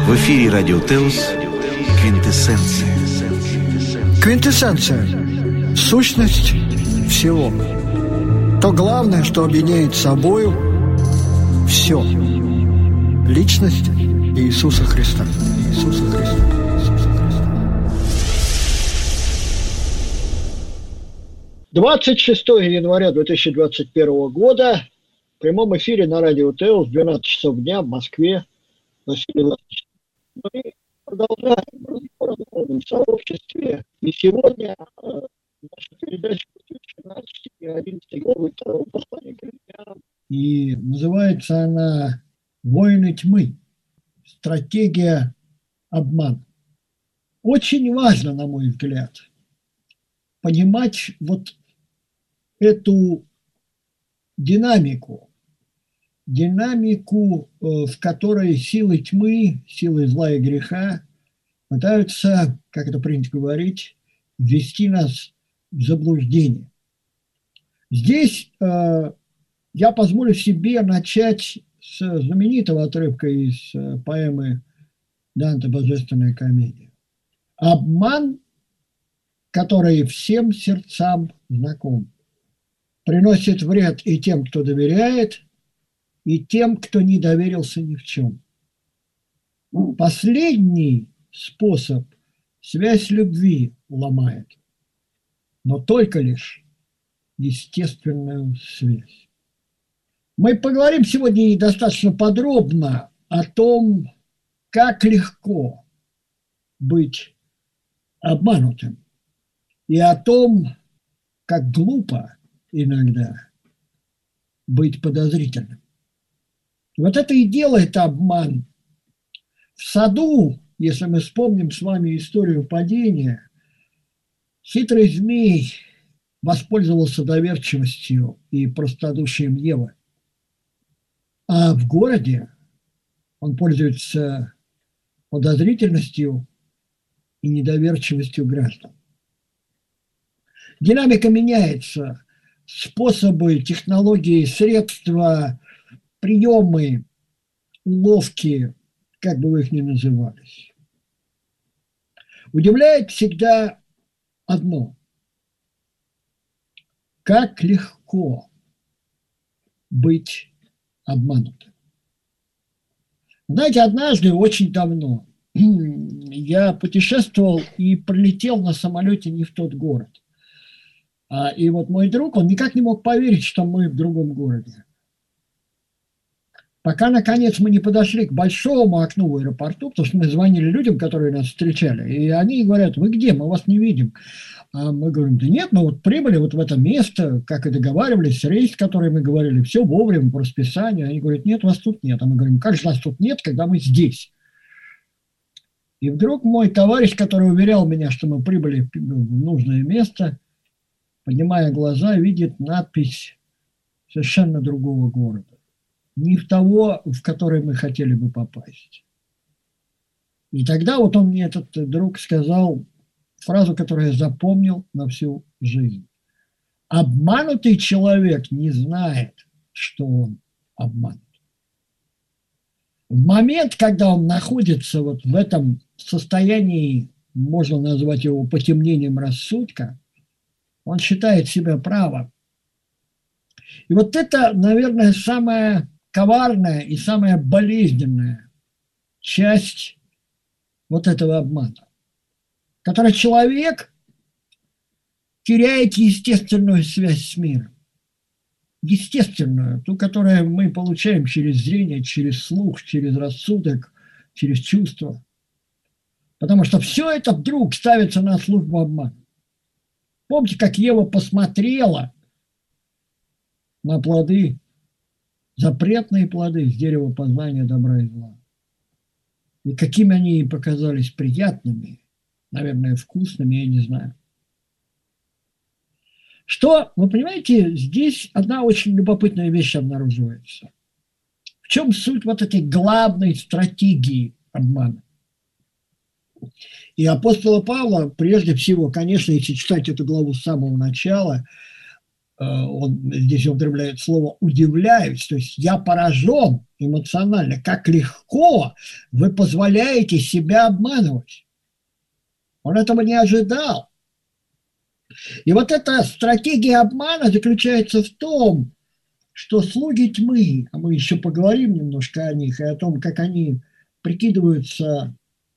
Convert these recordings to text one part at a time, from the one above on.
В эфире Радио Теос «Квинтэссенция». Квинтэссенция – сущность всего. То главное, что объединяет собою все. Личность Иисуса Христа. Иисуса Христа. Иисуса Христа. 26 января 2021 года в прямом эфире на Радио Теос в 12 часов дня в Москве. Мы продолжаем разговор о духовном сообществе. И сегодня наша передача посвящена 11 главы 2 послания к Коринфянам. И называется она «Воины тьмы. Стратегия обмана». Очень важно, на мой взгляд, понимать вот эту динамику, в которой силы тьмы, силы зла и греха пытаются, как это принято говорить, ввести нас в заблуждение. Здесь я позволю себе начать с знаменитого отрывка из поэмы Данте «Божественная комедия». Обман, который всем сердцам знаком, приносит вред и тем, кто доверяет, и тем, кто не доверился ни в чем. Последний способ связь любви ломает, но только лишь естественную связь. Мы поговорим сегодня достаточно подробно о том, как легко быть обманутым, и о том, как глупо иногда быть подозрительным. Вот это и делает обман. В саду, если мы вспомним с вами историю падения, хитрый змей воспользовался доверчивостью и простодушием Евы. А в городе он пользуется подозрительностью и недоверчивостью граждан. Динамика меняется, способы, технологии, средства, приемы, уловки, как бы вы их ни назывались. Удивляет всегда одно. Как легко быть обманутым. Знаете, однажды, очень давно, я путешествовал и прилетел на самолете не в тот город. И вот мой друг, он никак не мог поверить, что мы в другом городе. Пока, наконец, мы не подошли к большому окну в аэропорту, потому что мы звонили людям, которые нас встречали, и они говорят: вы где, мы вас не видим. А мы говорим: да нет, мы вот прибыли вот в это место, как и договаривались, рейс, который мы говорили, все вовремя, по расписанию. Они говорят: нет, вас тут нет. А мы говорим: как же нас тут нет, когда мы здесь? И вдруг мой товарищ, который уверял меня, что мы прибыли в нужное место, поднимая глаза, видит надпись совершенно другого города. Не в того, в который мы хотели бы попасть. И тогда вот он мне, этот друг, сказал фразу, которую я запомнил на всю жизнь. Обманутый человек не знает, что он обманут. В момент, когда он находится вот в этом состоянии, можно назвать его потемнением рассудка, он считает себя правым. И вот это, наверное, самая коварная и самая болезненная часть вот этого обмана, когда человек теряет естественную связь с миром. Естественную, ту, которую мы получаем через зрение, через слух, через рассудок, через чувства. Потому что все это вдруг ставится на службу обмана. Помните, как Ева посмотрела на плоды, запретные плоды с дерева познания добра и зла. И какими они ей показались приятными, наверное, вкусными, я не знаю. Что, вы понимаете, здесь одна очень любопытная вещь обнаруживается. В чем суть вот этой главной стратегии обмана? И апостола Павла, прежде всего, конечно, если читать эту главу с самого начала, он здесь употребляет слово «удивляюсь», то есть я поражен эмоционально, как легко вы позволяете себя обманывать. Он этого не ожидал. И вот эта стратегия обмана заключается в том, что слуги тьмы, а мы еще поговорим немножко о них и о том, как они прикидываются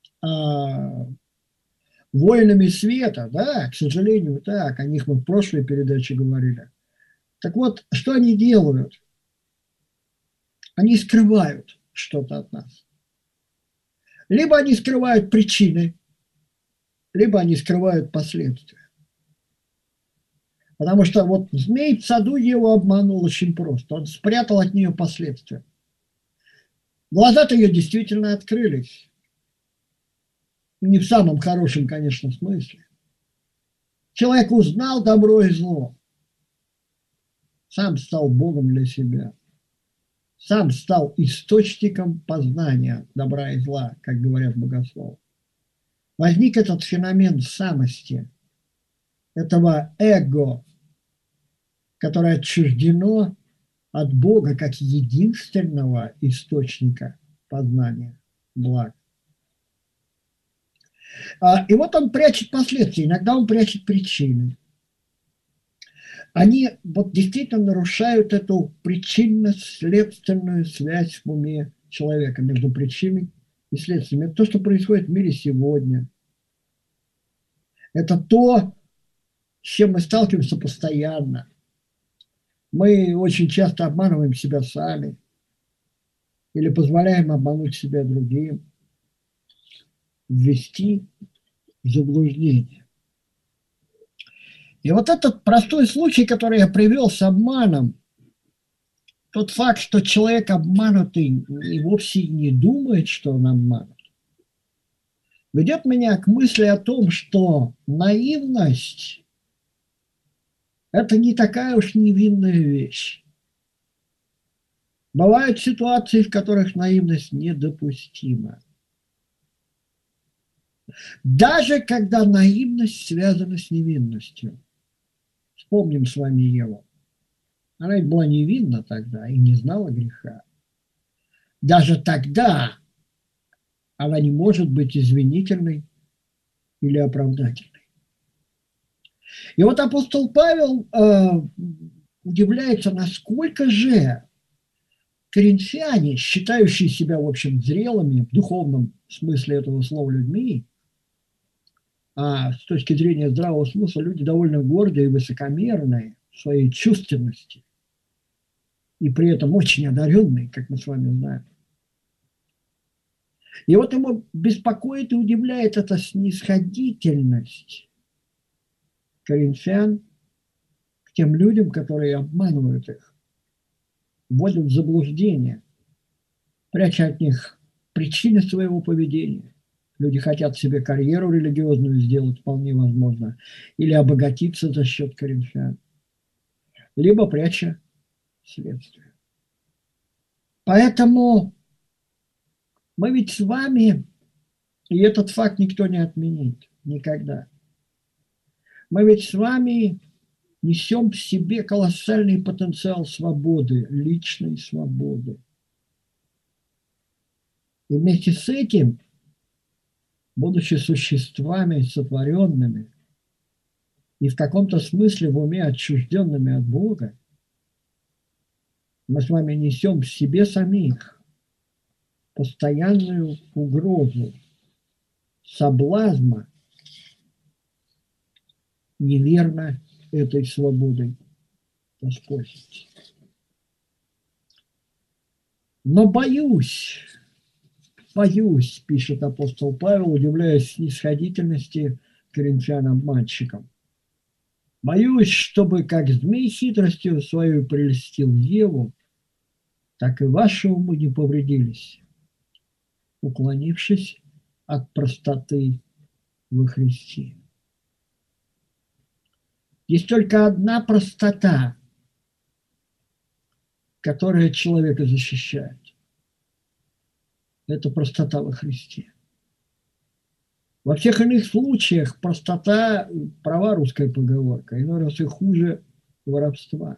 воинами света, да, к сожалению, так, о них мы в прошлой передаче говорили. Так вот, что они делают? Они скрывают что-то от нас. Либо они скрывают причины, либо они скрывают последствия. Потому что вот змей в саду его обманул очень просто. Он спрятал от нее последствия. Глаза-то ее действительно открылись. Не в самом хорошем, конечно, смысле. Человек узнал добро и зло. Сам стал Богом для себя. Сам стал источником познания добра и зла, как говорят богословы. Возник этот феномен самости, этого эго, которое отчуждено от Бога как единственного источника познания благ. И вот он прячет последствия, иногда он прячет причины. Они вот действительно нарушают эту причинно-следственную связь в уме человека между причиной и следствием. Это то, что происходит в мире сегодня. Это то, с чем мы сталкиваемся постоянно. Мы очень часто обманываем себя сами или позволяем обмануть себя другим, ввести в заблуждение. И вот этот простой случай, который я привел с обманом, тот факт, что человек обманутый и вовсе не думает, что он обманут, ведет меня к мысли о том, что наивность – это не такая уж невинная вещь. Бывают ситуации, в которых наивность недопустима. Даже когда наивность связана с невинностью. Вспомним с вами Еву. Она ведь была невинна тогда и не знала греха. Даже тогда она не может быть извинительной или оправдательной. И вот апостол Павел удивляется, насколько же коринфяне, считающие себя, в общем, зрелыми в духовном смысле этого слова людьми, а с точки зрения здравого смысла люди довольно гордые и высокомерные в своей чувственности, и при этом очень одаренные, как мы с вами знаем. И вот его беспокоит и удивляет эта снисходительность коринфян к тем людям, которые обманывают их, вводят в заблуждение, пряча от них причины своего поведения. Люди хотят себе карьеру религиозную сделать, вполне возможно, или обогатиться за счет коринфян, либо пряча следствие. Поэтому мы ведь с вами, и этот факт никто не отменит никогда, мы ведь с вами несем в себе колоссальный потенциал свободы, личной свободы. И вместе с этим, будучи существами сотворенными и в каком-то смысле в уме отчужденными от Бога, мы с вами несем в себе самих постоянную угрозу соблазна неверно этой свободой воспользоваться. Но боюсь, пишет апостол Павел, удивляясь снисходительности коринфян-обманщикам. Боюсь, чтобы как змей хитростью свою прельстил Еву, так и ваши умы не повредились, уклонившись от простоты во Христе. Есть только одна простота, которая человека защищает. Это простота во Христе. Во всех иных случаях простота, права русская поговорка, иной раз и хуже воровства.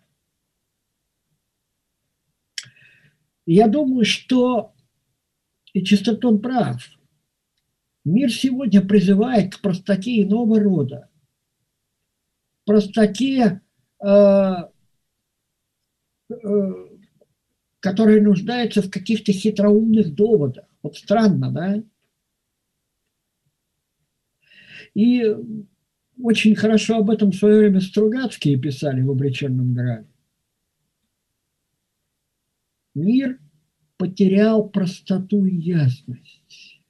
И я думаю, что и Честертон прав. Мир сегодня призывает к простоте иного рода. Простоте, которая нуждается в каких-то хитроумных доводах. Вот странно, да? И очень хорошо об этом в свое время Стругацкие писали в «Обреченном граде». Мир потерял простоту и ясность.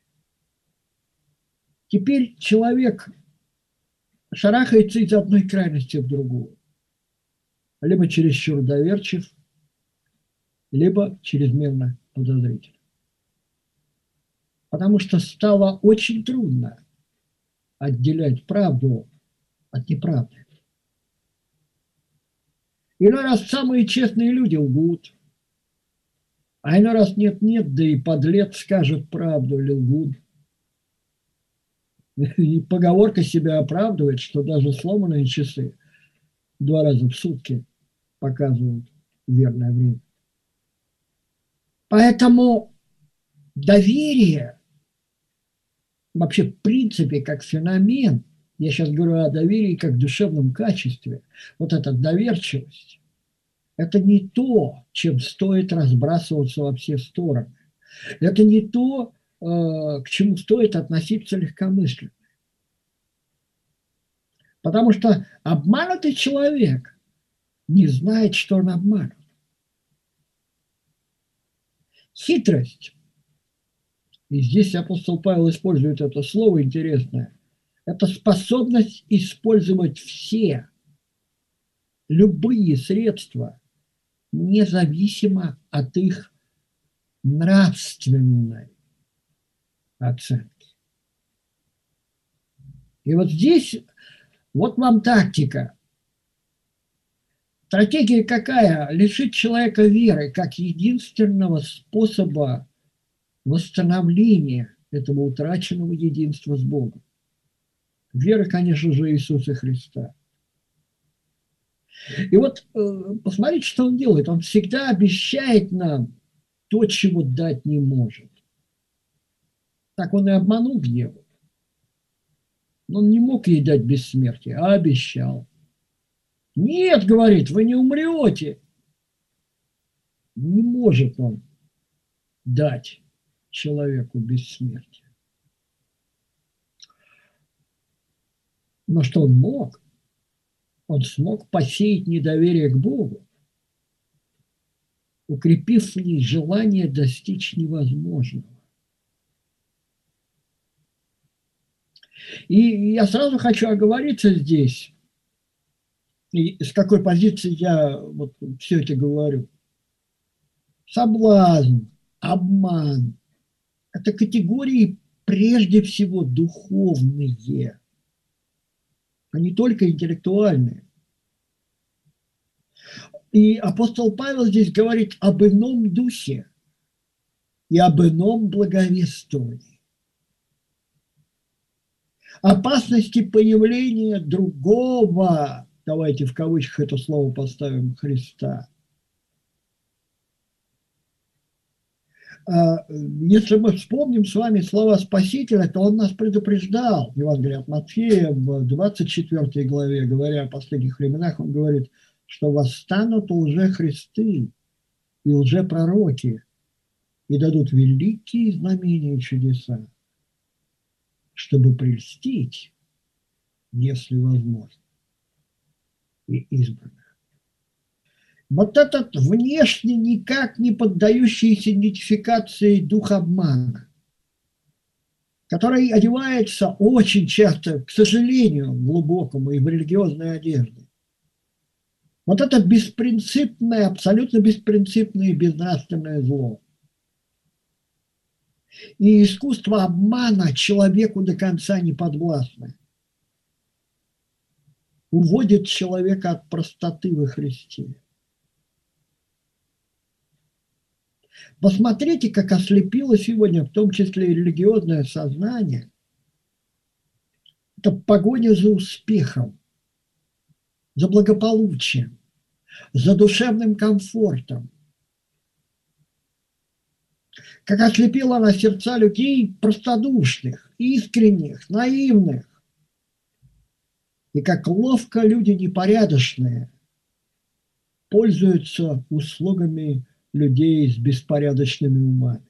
Теперь человек шарахается из одной крайности в другую. Либо чересчур доверчив, либо чрезмерно подозрителен. Потому что стало очень трудно отделять правду от неправды. Иной раз самые честные люди лгут, а иной раз нет-нет, да и подлец скажет правду или лгут. И поговорка себя оправдывает, что даже сломанные часы 2 раза в сутки показывают верное время. Поэтому доверие, вообще в принципе как феномен, я сейчас говорю о доверии как душевном качестве, вот эта доверчивость, это не то, чем стоит разбрасываться во все стороны. Это не то, к чему стоит относиться легкомысленно. Потому что обманутый человек не знает, что он обманут. Хитрость, и здесь апостол Павел использует это слово интересное, это способность использовать все, любые средства, независимо от их нравственной оценки. И вот здесь, вот вам тактика. Стратегия какая? Лишить человека веры как единственного способа восстановления этого утраченного единства с Богом. Вера, конечно же, Иисуса Христа. И вот посмотрите, что он делает. Он всегда обещает нам то, чего дать не может. Так он и обманул Еву. Он не мог ей дать бессмертие, а обещал. Нет, говорит, вы не умрете. Не может он дать человеку бессмертие. Но что он мог? Он смог посеять недоверие к Богу, укрепив в ней желание достичь невозможного. И я сразу хочу оговориться здесь, и с какой позиции я вот все это говорю. Соблазн, обман – это категории прежде всего духовные, а не только интеллектуальные. И апостол Павел здесь говорит об ином духе и об ином благовествовании. Опасности появления другого, давайте в кавычках это слово поставим, Христа. Если мы вспомним с вами слова Спасителя, то он нас предупреждал. Евангелие от Матфея в 24 главе, говоря о последних временах, он говорит, что восстанут лжехристы и лжепророки и дадут великие знамения и чудеса, чтобы прельстить, если возможно, и избранных. Вот этот внешне никак не поддающийся идентификации дух обмана, который одевается очень часто, к сожалению, глубокому и в религиозной одежде. Вот это беспринципное, абсолютно беспринципное и безнравственное зло. И искусство обмана человеку до конца не подвластно. Уводит человека от простоты во Христе. Посмотрите, как ослепило сегодня, в том числе и религиозное сознание. Это погоня за успехом, за благополучием, за душевным комфортом. Как ослепила она сердца людей простодушных, искренних, наивных. И как ловко люди непорядочные пользуются услугами людей с беспорядочными умами.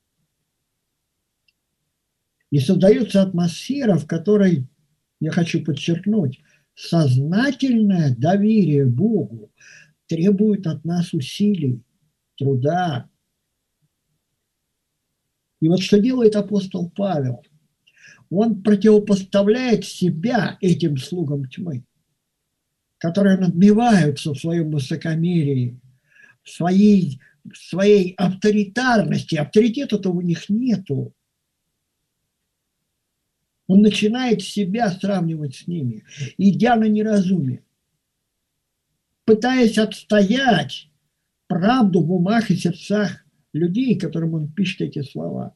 И создается атмосфера, в которой, я хочу подчеркнуть, сознательное доверие Богу требует от нас усилий, труда. И вот что делает апостол Павел? Он противопоставляет себя этим слугам тьмы, которые надмеваются в своем высокомерии, в своей авторитарности. Авторитета-то у них нету. Он начинает себя сравнивать с ними, идя на неразумие, пытаясь отстоять правду в умах и сердцах людей, которым он пишет эти слова.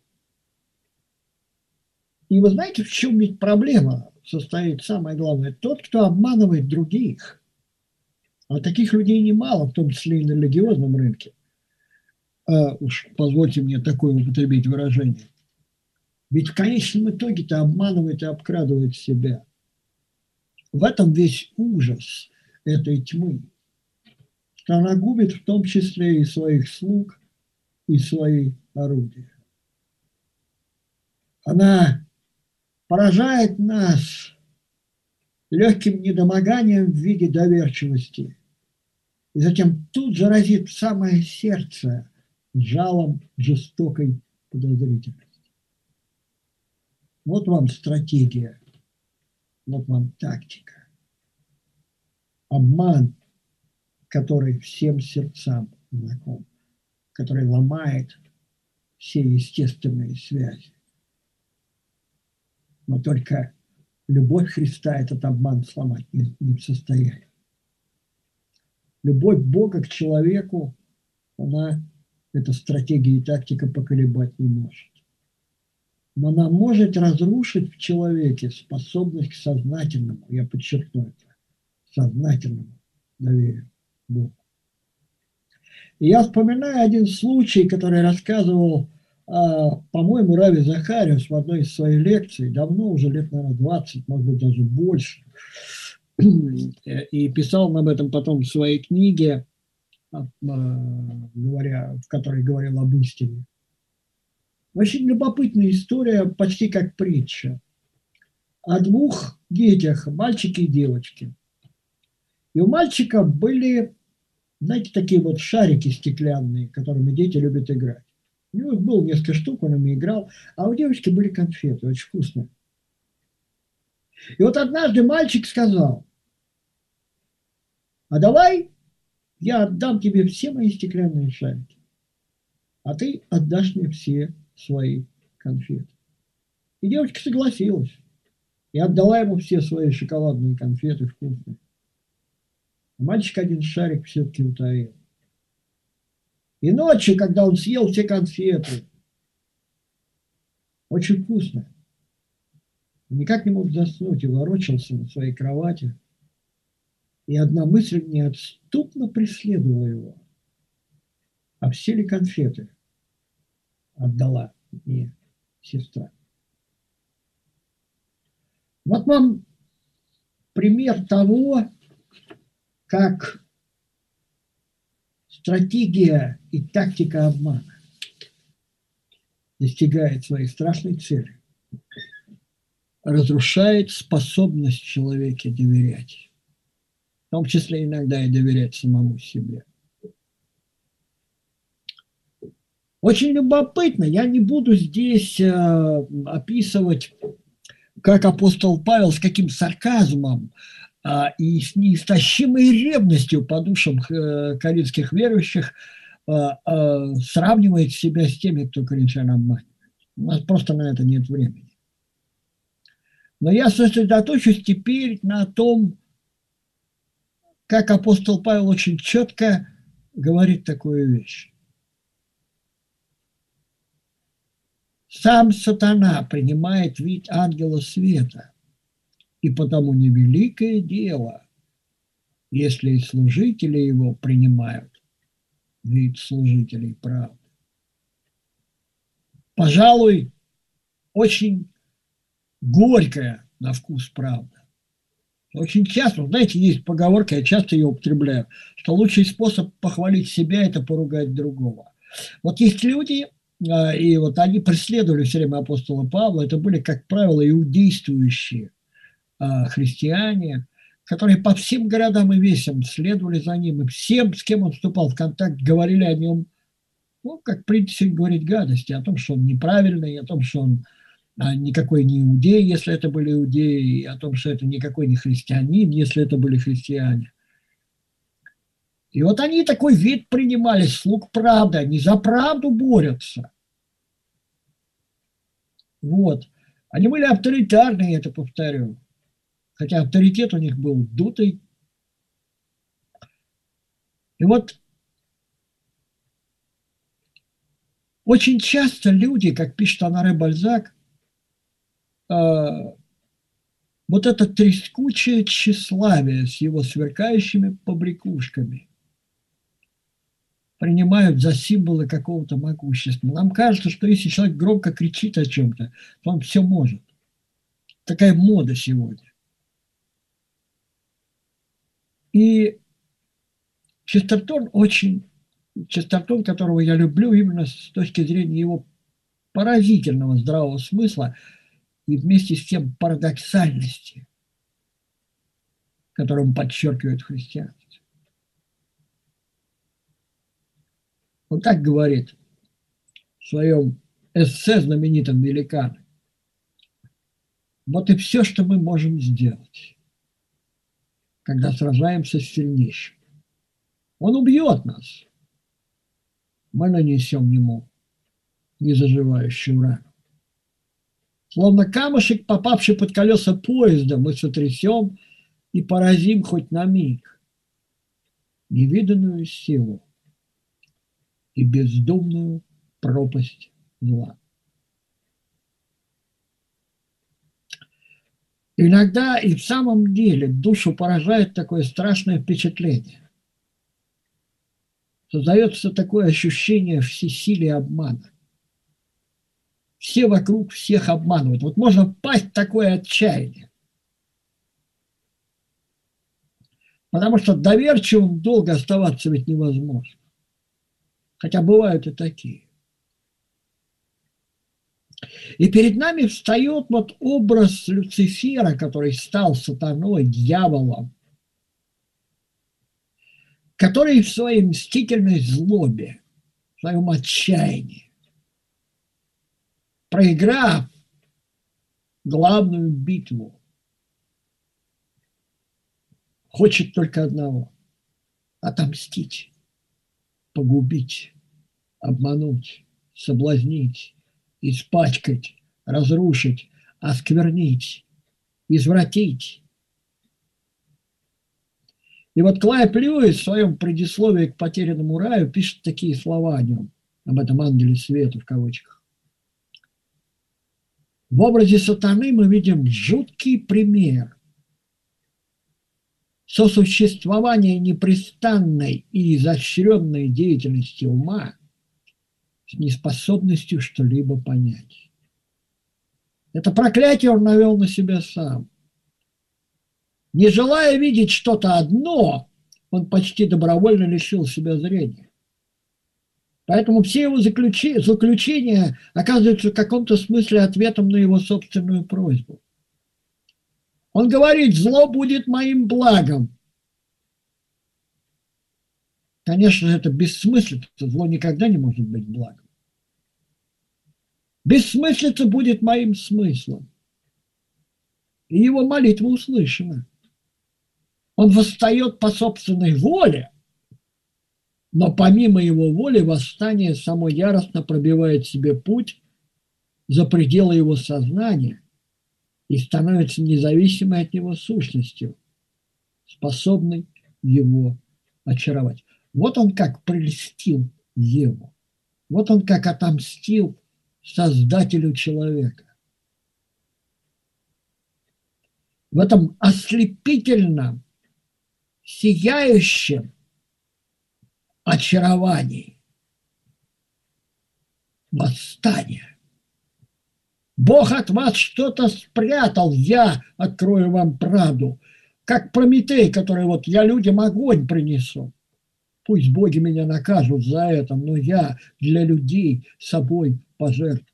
И вы знаете, в чем ведь проблема состоит, самое главное? Тот, кто обманывает других, а таких людей немало, в том числе и на религиозном рынке, уж позвольте мне такое употребить выражение, ведь в конечном итоге-то обманывает и обкрадывает себя. В этом весь ужас этой тьмы, что она губит в том числе и своих слуг, и свои орудия. Она поражает нас легким недомоганием в виде доверчивости, и затем тут же разит в самое сердце жалом жестокой подозрительности. Вот вам стратегия, вот вам тактика. Обман, который всем сердцам знаком, который ломает все естественные связи. Но только любовь Христа этот обман сломать не в состоянии. Любовь Бога к человеку, эта стратегия и тактика поколебать не может. Но она может разрушить в человеке способность к сознательному, я подчеркну это, сознательному доверию Богу. И я вспоминаю один случай, который рассказывал, по-моему, Рави Захариус в одной из своих лекций, давно, уже лет, наверное, 20, может быть, даже больше, и писал он об этом потом в своей книге, в которой говорил об истине. Очень любопытная история, почти как притча, о двух детях, мальчике и девочке. И у мальчика были, знаете, такие вот шарики стеклянные, которыми дети любят играть. У него было несколько штук, он ими играл, а у девочки были конфеты, очень вкусные. И вот однажды мальчик сказал: а давай я отдам тебе все мои стеклянные шарики, а ты отдашь мне все свои конфеты. И девочка согласилась и отдала ему все свои шоколадные конфеты вкусные. А мальчик один шарик все-таки утаил. И ночью, когда он съел все конфеты, очень вкусно, никак не мог заснуть и ворочался на своей кровати. И одна мысль неотступно преследовала его. А все ли конфеты отдала мне сестра? Вот вам пример того, как стратегия и тактика обмана достигает своей страшной цели, разрушает способность человека доверять, в том числе иногда и доверять самому себе. Очень любопытно, я не буду здесь описывать, как апостол Павел, с каким сарказмом и с неистощимой ревностью по душам коринфских верующих сравнивает себя с теми, кто коринфян обманывает. У нас просто на это нет времени. Но я сосредоточусь теперь на том, как апостол Павел очень четко говорит такую вещь. Сам сатана принимает вид ангела света, и потому невеликое дело если и служители его принимают вид служителей правды. Пожалуй, очень горькая на вкус правда. Очень часто, знаете, есть поговорка, я часто ее употребляю, что лучший способ похвалить себя – это поругать другого. Вот есть люди, и вот они преследовали все время апостола Павла, это были, как правило, иудействующие христиане, которые по всем городам и весям следовали за ним, и всем, с кем он вступал в контакт, говорили о нем, ну, как принято говорить, гадости, о том, что он неправильный, о том, что он никакой не иудей, если это были иудеи, и о том, что это никакой не христианин, если это были христиане. И вот они такой вид принимали, слуг правды, они за правду борются. Вот. Они были авторитарные, я это повторю. Хотя авторитет у них был дутый. И вот очень часто люди, как пишет Анаре Бальзак, вот это трескучее тщеславие с его сверкающими побрякушками принимают за символы какого-то могущества. Нам кажется, что если человек громко кричит о чем-то, то он все может. Такая мода сегодня. И Честертон, которого я люблю именно с точки зрения его поразительного здравого смысла и вместе с тем парадоксальности, которым подчеркивает христианство. Он так говорит в своем эссе знаменитом «Великаны». Вот и все, что мы можем сделать, когда сражаемся с сильнейшим. Он убьет нас. Мы нанесем ему незаживающую рану. Словно камушек, попавший под колеса поезда, мы сотрясем и поразим хоть на миг невиданную силу и бездумную пропасть зла. Иногда и в самом деле душу поражает такое страшное впечатление. Создается такое ощущение всесилия обмана. Все вокруг всех обманывают. Вот можно впасть в такое отчаяние. Потому что доверчивым долго оставаться ведь невозможно. Хотя бывают и такие. И перед нами встает вот образ Люцифера, который стал сатаной, дьяволом, который в своей мстительной злобе, в своем отчаянии, проиграв главную битву, хочет только одного – отомстить, погубить, обмануть, соблазнить, испачкать, разрушить, осквернить, извратить. И вот Клайв Льюис в своем предисловии к «Потерянному раю» пишет такие слова о нем, об этом ангеле света в кавычках. В образе сатаны мы видим жуткий пример сосуществования непрестанной и изощренной деятельности ума с неспособностью что-либо понять. Это проклятие он навел на себя сам. Не желая видеть что-то одно, он почти добровольно лишил себя зрения. Поэтому все его заключения оказываются в каком-то смысле ответом на его собственную просьбу. Он говорит: зло будет моим благом. Конечно же, это бессмыслица, зло никогда не может быть благом. Бессмыслица будет моим смыслом. И его молитва услышана. Он восстает по собственной воле, но помимо его воли восстание само яростно пробивает себе путь за пределы его сознания и становится независимой от него сущностью, способной его очаровать. Вот он как прельстил Еву. Вот он как отомстил Создателю человека. В этом ослепительном сияющем очаровании восстания. Бог от вас что-то спрятал, я открою вам правду. Как Прометей, который вот я людям огонь принесу. Пусть боги меня накажут за это, но я для людей собой пожертвую.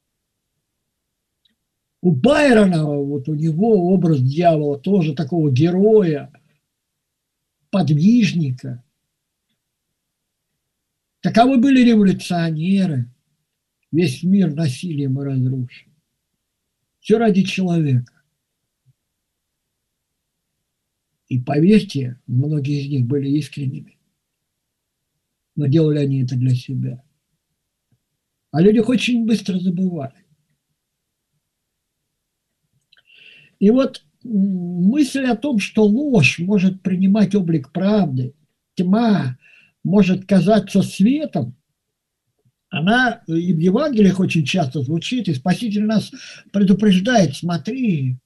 У Байрона, вот у него образ дьявола, тоже такого героя, подвижника. Таковы были революционеры. Весь мир насилием и разрушен. Все ради человека. И поверьте, многие из них были искренними. Но делали они это для себя. О людях очень быстро забывали. И вот мысль о том, что ложь может принимать облик правды, тьма может казаться светом, она и в Евангелиях очень часто звучит, и Спаситель нас предупреждает: смотри,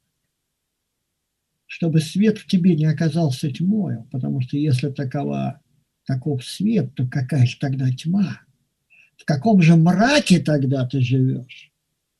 чтобы свет в тебе не оказался тьмой, потому что если таков свет, то какая же тогда тьма? В каком же мраке тогда ты живешь?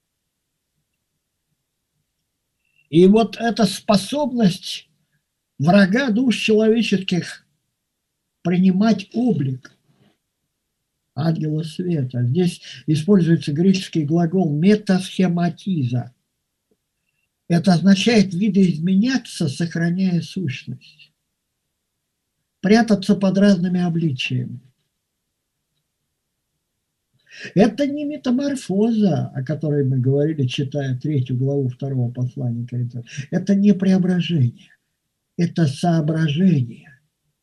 И вот эта способность врага душ человеческих принимать облик ангела света. Здесь используется греческий глагол метасхематиза. Это означает видоизменяться, сохраняя сущность. Прятаться под разными обличиями. Это не метаморфоза, о которой мы говорили, читая 3 главу 2 послания Коринфянам. Это не преображение, это соображение.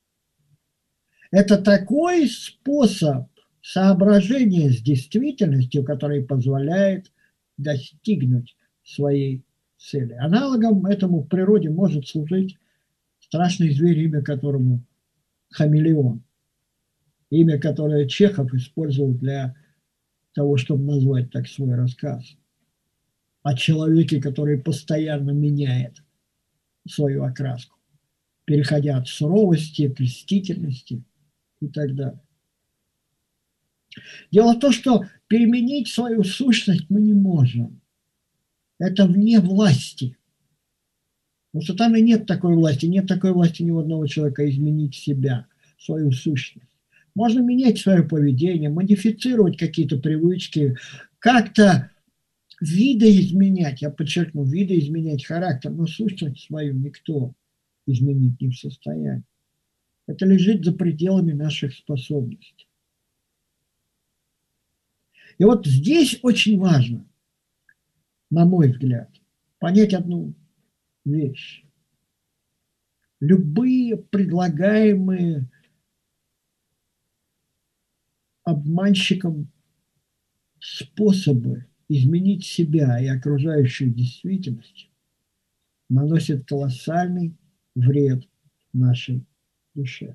Это такой способ соображения с действительностью, который позволяет достигнуть своей цели. Аналогом этому в природе может служить страшный зверь, имя которому хамелеон. Имя, которое Чехов использовал для того, чтобы назвать так свой рассказ. О человеке, который постоянно меняет свою окраску, переходя от суровости к льстительности и так далее. Дело в том, что переменить свою сущность мы не можем. Это вне власти. У сатаны нет такой власти ни у одного человека изменить себя, свою сущность. Можно менять свое поведение, модифицировать какие-то привычки, как-то видоизменять, я подчеркну, видоизменять характер, но сущность свою никто изменить не в состоянии. Это лежит за пределами наших способностей. И вот здесь очень важно, на мой взгляд, понять одну вещь. Любые предлагаемые обманщикам способы изменить себя и окружающую действительность наносят колоссальный вред нашей душе.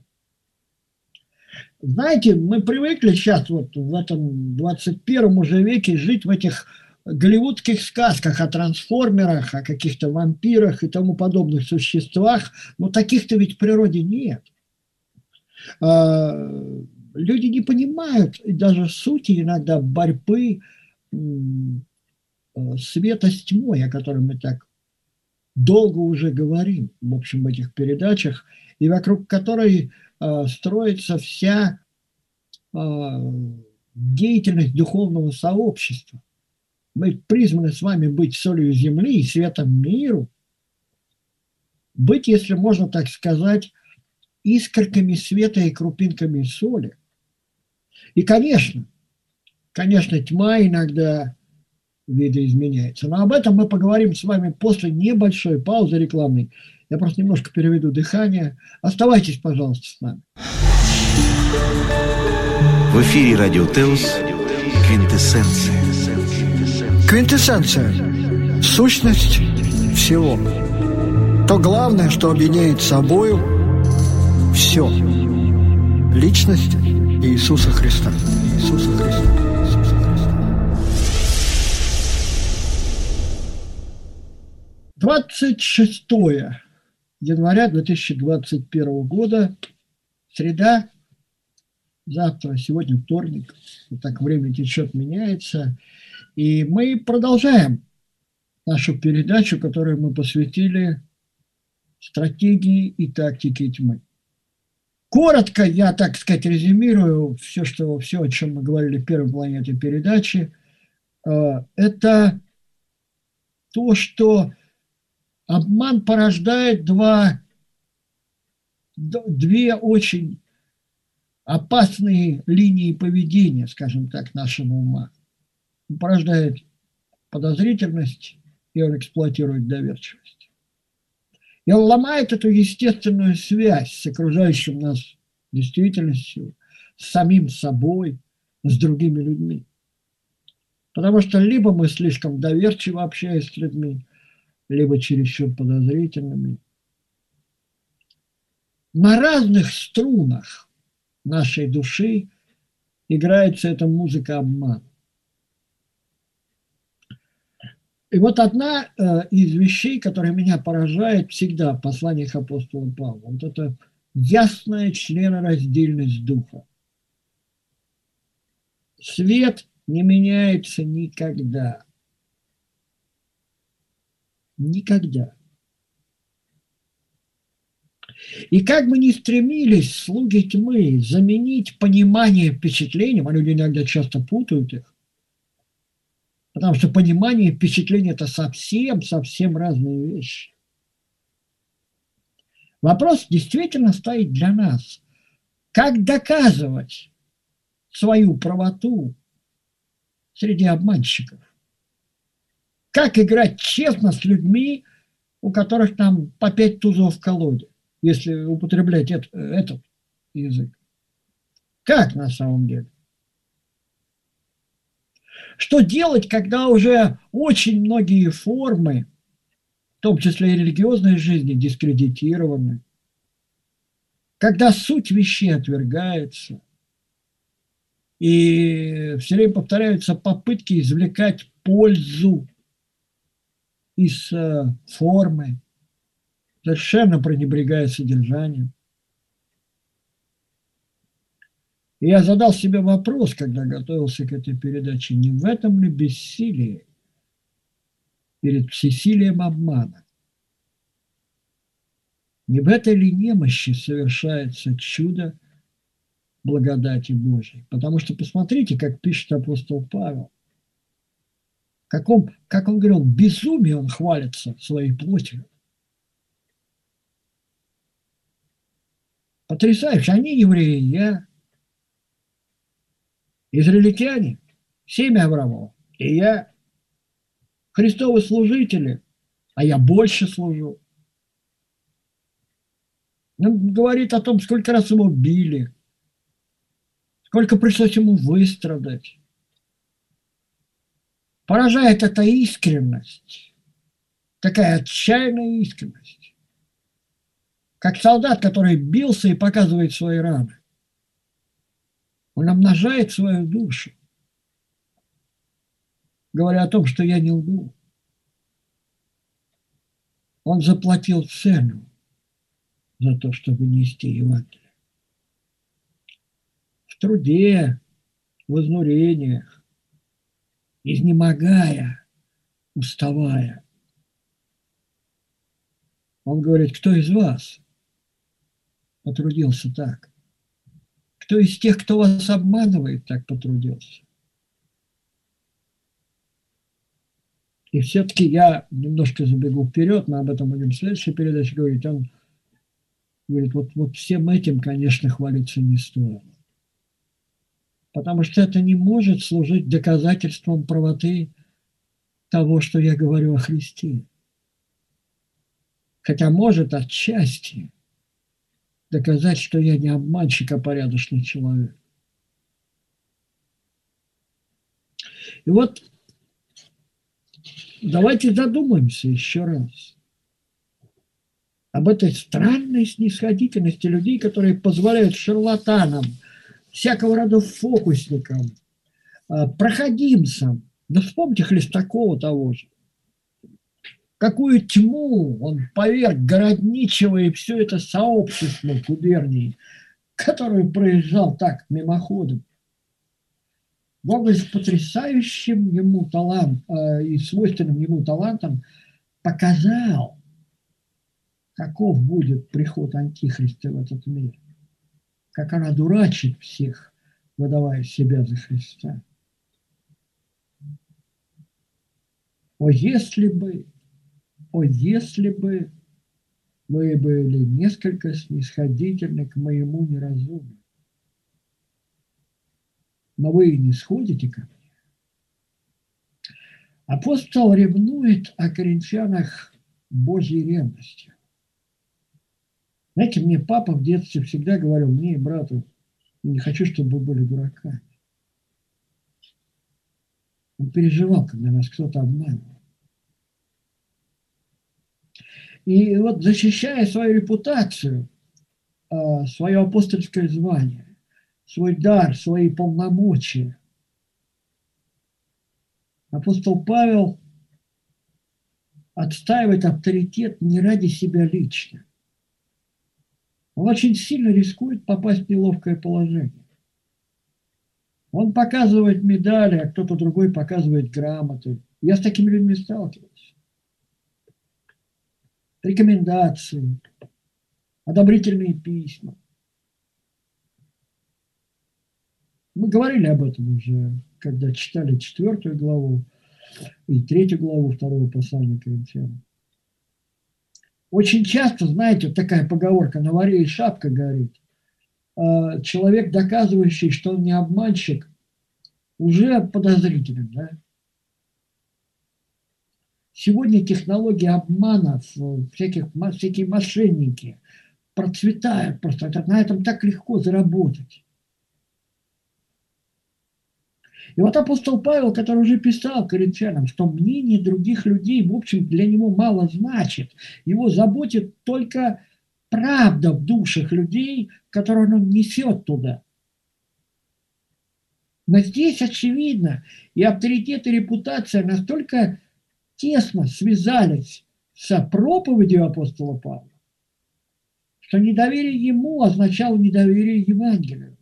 Знаете, мы привыкли сейчас вот в этом 21 уже веке жить в этих голливудских сказках о трансформерах, о каких-то вампирах и тому подобных существах, но таких-то ведь в природе нет. Люди не понимают и даже сути иногда борьбы света с тьмой, о которой мы так долго уже говорим, в общем, в этих передачах, и вокруг которой строится вся деятельность духовного сообщества. Мы призваны с вами быть солью земли и светом миру, быть, если можно так сказать, искорками света и крупинками соли. И, конечно, тьма иногда видоизменяется. Но об этом мы поговорим с вами после небольшой паузы рекламной. Я просто немножко переведу дыхание. Оставайтесь, пожалуйста, с нами. В эфире Радио Теос «Квинтэссенция». Квинтэссенция – сущность всего. То главное, что объединяет собою все. Личность Иисуса Христа. Иисуса Христа. 26 января 2021 года, среда, завтра, сегодня вторник, вот так время течет, меняется. И мы продолжаем нашу передачу, которую мы посвятили стратегии и тактике тьмы. Коротко я, так сказать, резюмирую все, о чем мы говорили в первой половине этой передачи. Это то, что обман порождает две очень опасные линии поведения, скажем так, нашего ума. Он порождает подозрительность, и он эксплуатирует доверчивость. И он ломает эту естественную связь с окружающим нас действительностью, с самим собой, с другими людьми. Потому что либо мы слишком доверчиво общаясь с людьми, либо чересчур подозрительными. На разных струнах нашей души играется эта музыка обмана. И вот одна из вещей, которая меня поражает всегда в посланиях апостола Павла, вот это ясная членораздельность духа. Свет не меняется никогда. Никогда. И как бы ни стремились слуги тьмы заменить понимание впечатлением, а люди иногда часто путают их, потому что понимание и впечатление – это совсем разные вещи. Вопрос действительно стоит для нас. Как доказывать свою правоту среди обманщиков? Как играть честно с людьми, у которых там по 5 тузов в колоде, если употреблять этот язык? Как на самом деле? Что делать, когда уже очень многие формы, в том числе и религиозной жизни, дискредитированы? Когда суть вещей отвергается, и все время повторяются попытки извлекать пользу из формы, совершенно пренебрегая содержанием. И я задал себе вопрос, когда готовился к этой передаче, не в этом ли бессилие перед всесилием обмана? Не в этой ли немощи совершается чудо благодати Божьей? Потому что посмотрите, как пишет апостол Павел. Как он говорил, в безумии он хвалится своей плотью. Потрясающе. Они евреи, я. Израильтяне, семя Авраамова, и я. Христовы служители, а я больше служу. Он говорит о том, сколько раз его били, сколько пришлось ему выстрадать. Поражает эта искренность, такая отчаянная искренность. Как солдат, который бился и показывает свои раны. Он умножает свою душу, говоря о том, что я не лгу. Он заплатил цену за то, чтобы нести Евангелие. В труде, в изнурениях, изнемогая, уставая. Он говорит, кто из вас потрудился так? Кто из тех, кто вас обманывает, так потрудился? И все-таки я немножко забегу вперед, мы об этом будем в следующей передаче говорить. Он говорит, вот всем этим, конечно, хвалиться не стоит. Потому что это не может служить доказательством правоты того, что я говорю о Христе. Хотя может отчасти доказать, что я не обманщик, а порядочный человек. И вот давайте задумаемся еще раз об этой странной снисходительности людей, которые позволяют шарлатанам, всякого рода фокусникам, проходимцам, да вспомните Хлестакова того же, какую тьму он поверг Городничего и все это сообщество губернии, которое проезжал так мимоходом. Гоголь с потрясающим ему талантом и свойственным ему талантом показал, каков будет приход Антихриста в этот мир, как она дурачит всех, выдавая себя за Христа. О, если бы вы были несколько снисходительны к моему неразумию, но вы не сходите ко мне. Апостол ревнует о коринфянах Божьей ревностью. Знаете, мне папа в детстве всегда говорил, мне и брату, не хочу, чтобы вы были дураками. Он переживал, когда нас кто-то обманывал. И вот защищая свою репутацию, свое апостольское звание, свой дар, свои полномочия, апостол Павел отстаивает авторитет не ради себя лично. Он очень сильно рискует попасть в неловкое положение. Он показывает медали, а кто-то другой показывает грамоты. Я с такими людьми сталкивался. Рекомендации, одобрительные письма. Мы говорили об этом уже, когда читали 4 главу и 3 главу 2 послания к Коринфянам. Очень часто, знаете, вот такая поговорка «на варе и шапка горит». Человек, доказывающий, что он не обманщик, уже подозрителен, да? Сегодня технологии обманов, всякие мошенники процветают просто. На этом так легко заработать. И вот апостол Павел, который уже писал коринфянам, что мнение других людей, в общем, для него мало значит. Его заботит только правда в душах людей, которую он несет туда. Но здесь очевидно, и авторитет, и репутация настолько тесно связались с проповедью апостола Павла, что недоверие ему означало недоверие Евангелию.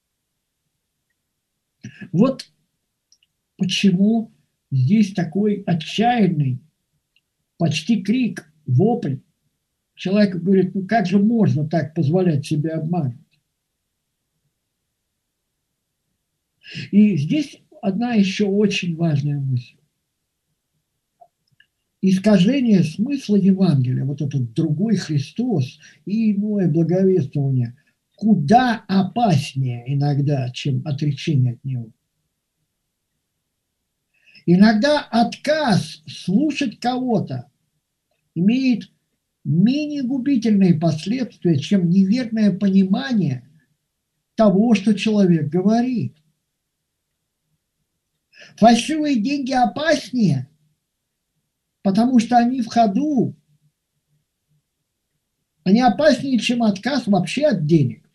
Вот почему здесь такой отчаянный, почти крик, вопль. Человек говорит, ну как же можно так позволять себе обманывать? И здесь одна еще очень важная мысль. Искажение смысла Евангелия, вот этот другой Христос и иное благовествование, куда опаснее иногда, чем отречение от Него. Иногда отказ слушать кого-то имеет менее губительные последствия, чем неверное понимание того, что человек говорит. Фальшивые деньги опаснее, потому что они в ходу. Они опаснее, чем отказ вообще от денег.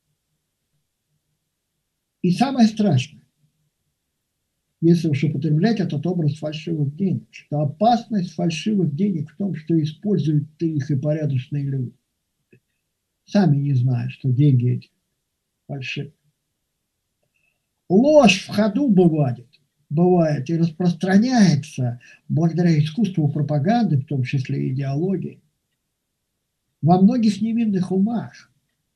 И самое страшное, если уж употреблять этот образ фальшивых денег, что опасность фальшивых денег в том, что используют их и порядочные люди, сами не зная, что деньги эти фальшивые. Ложь в ходу бывает и распространяется благодаря искусству пропаганды, в том числе и идеологии, во многих невинных умах.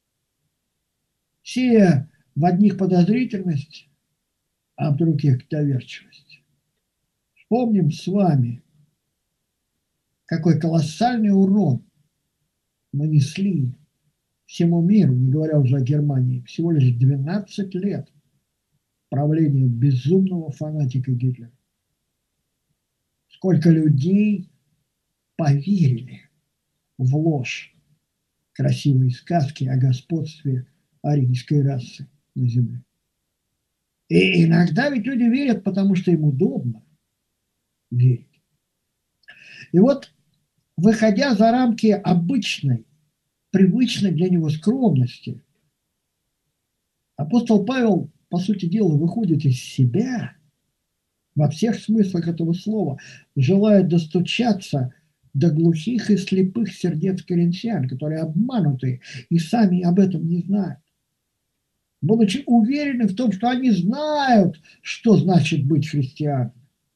Все в одних подозрительность, а в других доверчивость. Вспомним с вами, какой колоссальный урон нанесли всему миру, не говоря уже о Германии, всего лишь 12 лет правления безумного фанатика Гитлера. Сколько людей поверили в ложь красивой сказки о господстве арийской расы на земле. И иногда ведь люди верят, потому что им удобно верить. И вот, выходя за рамки обычной, привычной для него скромности, апостол Павел, по сути дела, выходит из себя во всех смыслах этого слова, желая достучаться до глухих и слепых сердец коринфян, которые обмануты и сами об этом не знают, будучи уверены в том, что они знают, что значит быть христианом.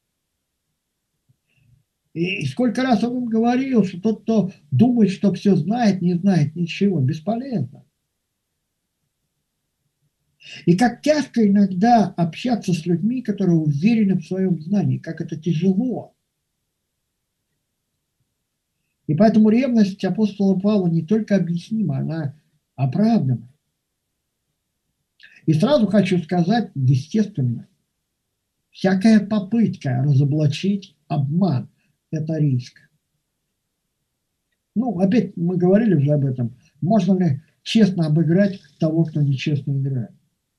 И сколько раз он им говорил, что тот, кто думает, что все знает, не знает ничего, бесполезно. И как тяжко иногда общаться с людьми, которые уверены в своем знании, как это тяжело. И поэтому ревность апостола Павла не только объяснима, она оправдана. И сразу хочу сказать, естественно, всякая попытка разоблачить обман – это риск. Ну, опять мы говорили уже об этом. Можно ли честно обыграть того, кто нечестно играет?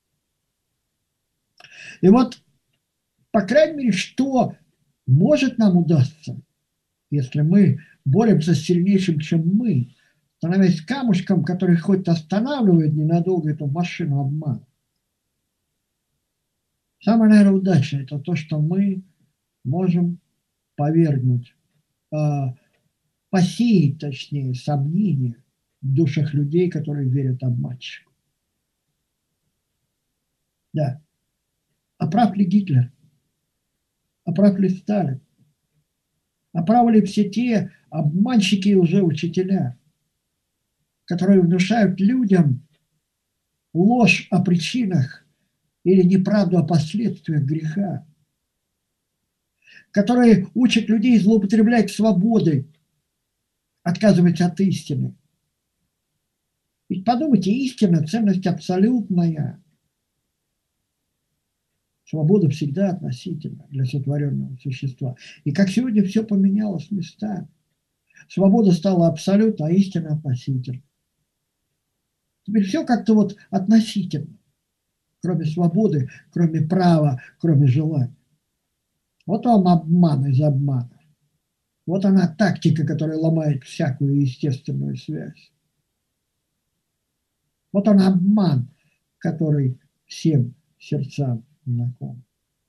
И вот, по крайней мере, что может нам удастся, если мы боремся с сильнейшим, чем мы, становясь камушком, который хоть останавливает ненадолго эту машину обмана. Самое, наверное, удачное – это то, что мы можем повергнуть, посеять, точнее, сомнения в душах людей, которые верят обманщику. Да. А прав ли Гитлер? А прав ли Сталин? А правы ли все те обманщики и лжеучителя, которые внушают людям ложь о причинах или неправду о последствиях греха, которые учат людей злоупотреблять свободой, отказываться от истины? Ведь подумайте, истина – ценность абсолютная. Свобода всегда относительна для сотворенного существа. И как сегодня все поменялось местами. Свобода стала абсолютно, а истина относительна. Теперь все как-то вот относительно. Кроме свободы, кроме права, кроме желания. Вот вам обман из обмана. Вот она тактика, которая ломает всякую естественную связь. Вот он обман, который всем сердцам знаком.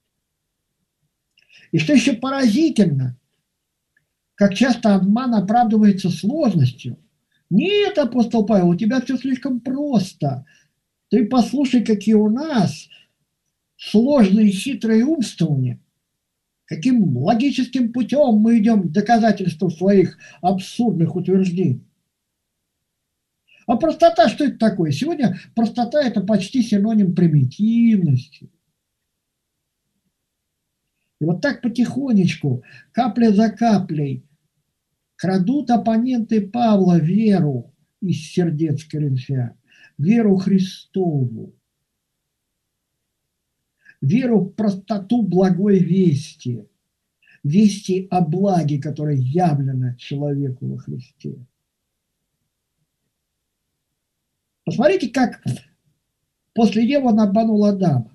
И что еще поразительно, как часто обман оправдывается сложностью. Нет, апостол Павел, у тебя все слишком просто. Ты послушай, какие у нас сложные хитрые умствования. Каким логическим путем мы идем к доказательству своих абсурдных утверждений. А простота, что это такое? Сегодня простота – это почти синоним примитивности. И вот так потихонечку, капля за каплей, крадут оппоненты Павла веру из сердец коринфян, веру Христову, веру в простоту благой вести, вести о благе, которое явлено человеку во Христе. Посмотрите, как после Евы он обманул Адама.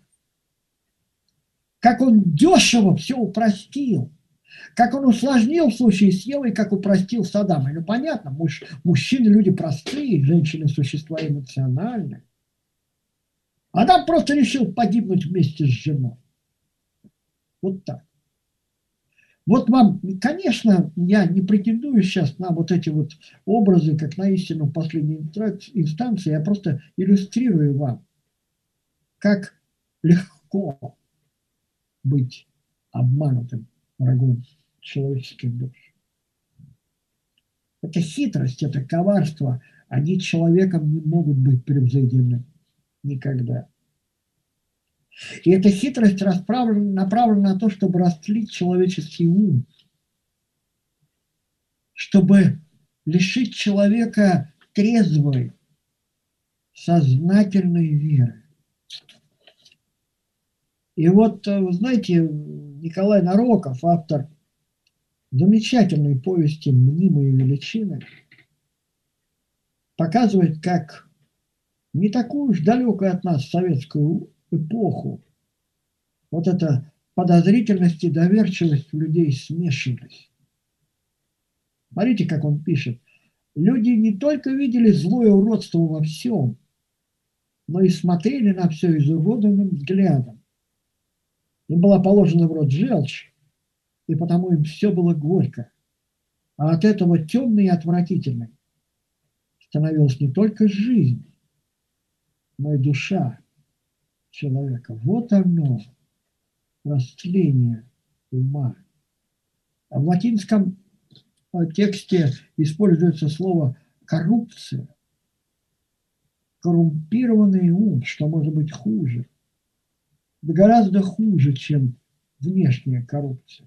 Как он дешево все упростил. Как он усложнил в случае с Евой, как упростил с Адамом. Ну, понятно, мужчины люди простые, женщины существа эмоциональные. Адам просто решил погибнуть вместе с женой. Вот так. Вот вам, конечно, я не претендую сейчас на вот эти вот образы, как на истину последней инстанции, я просто иллюстрирую вам, как легко быть обманутым врагом человеческих душ. Это хитрость, это коварство, они человеком не могут быть превзойдены никогда. И эта хитрость направлена на то, чтобы растлить человеческий ум, чтобы лишить человека трезвой, сознательной веры. И вот, вы знаете, Николай Нароков, автор замечательной повести «Мнимые величины», показывает, как не такую уж далекую от нас советскую эпоху вот эта подозрительность и доверчивость у людей смешивались. Смотрите, как он пишет. Люди не только видели злое уродство во всем, но и смотрели на все изуродованным взглядом. Им была положена в рот желчь, и потому им все было горько. А от этого темной и отвратительной становилась не только жизнь, но и душа человека. Вот оно, растление ума. А в латинском тексте используется слово коррупция. Коррумпированный ум, что может быть хуже. Да гораздо хуже, чем внешняя коррупция.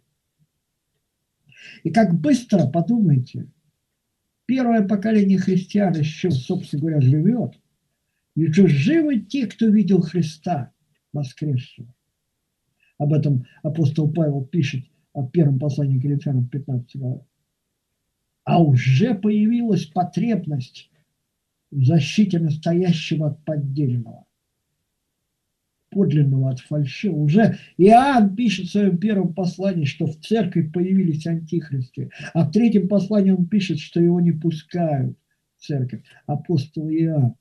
И как быстро, подумайте, первое поколение христиан еще, собственно говоря, живет. И уже живы те, кто видел Христа воскресшего. Об этом апостол Павел пишет в первом послании к Коринфянам 15 главе. А уже появилась потребность в защите настоящего от поддельного, подлинного от фальшивого. Уже Иоанн пишет в своем первом послании, что в церкви появились антихристы, а в третьем послании он пишет, что его не пускают в церковь. Апостол Иоанн.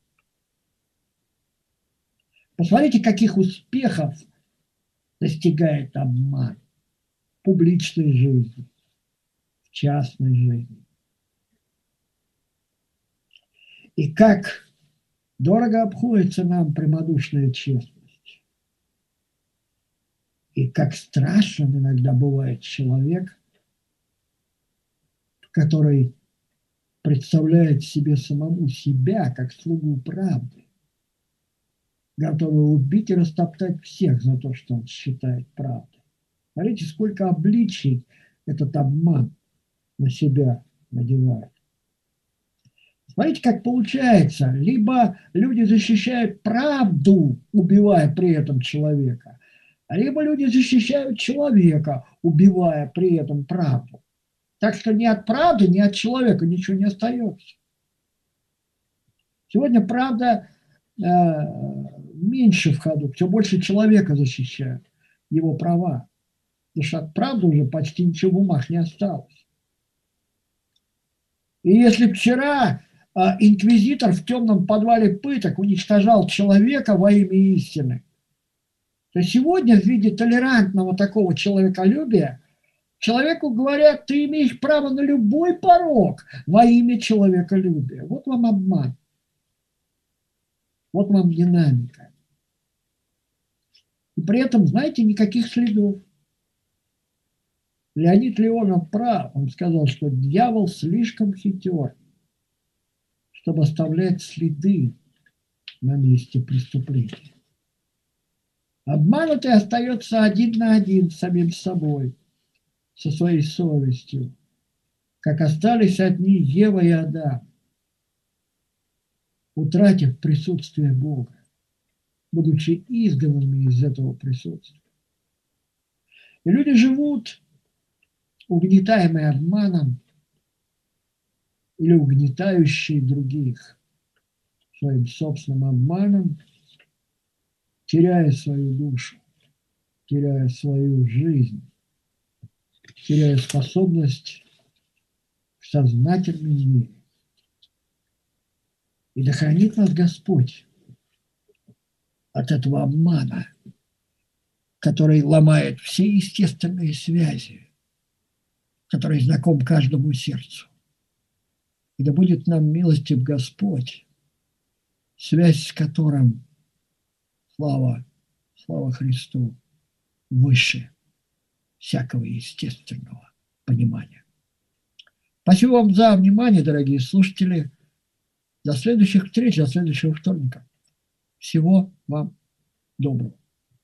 Посмотрите, каких успехов достигает обман в публичной жизни, в частной жизни. И как дорого обходится нам прямодушная честность. И как страшен иногда бывает человек, который представляет себе самому себя как слугу правды, готовый убить и растоптать всех за то, что он считает правдой. Смотрите, сколько обличий этот обман на себя надевает. Смотрите, как получается. Либо люди защищают правду, убивая при этом человека, либо люди защищают человека, убивая при этом правду. Так что ни от правды, ни от человека ничего не остается. Сегодня правда меньше в ходу, все больше человека защищают, его права. Потому что от правды уже почти ничего в умах не осталось. И если вчера инквизитор в темном подвале пыток уничтожал человека во имя истины, то сегодня в виде толерантного такого человеколюбия человеку говорят, ты имеешь право на любой порок во имя человеколюбия. Вот вам обман. Вот вам динамика. И при этом, знаете, никаких следов. Леонид Леонов прав. Он сказал, что дьявол слишком хитер, чтобы оставлять следы на месте преступления. Обманутый остается один на один с самим собой, со своей совестью, как остались одни Ева и Адам, утратив присутствие Бога, будучи изгнанными из этого присутствия. И люди живут, угнетаемые обманом или угнетающие других своим собственным обманом, теряя свою душу, теряя свою жизнь, теряя способность к сознательной вере. И да хранит нас Господь от этого обмана, который ломает все естественные связи, который знаком каждому сердцу. И да будет нам милостив Господь, связь с которым, слава Христу, выше всякого естественного понимания. Спасибо вам за внимание, дорогие слушатели. До следующих встреч, до следующего вторника. Всего вам доброго.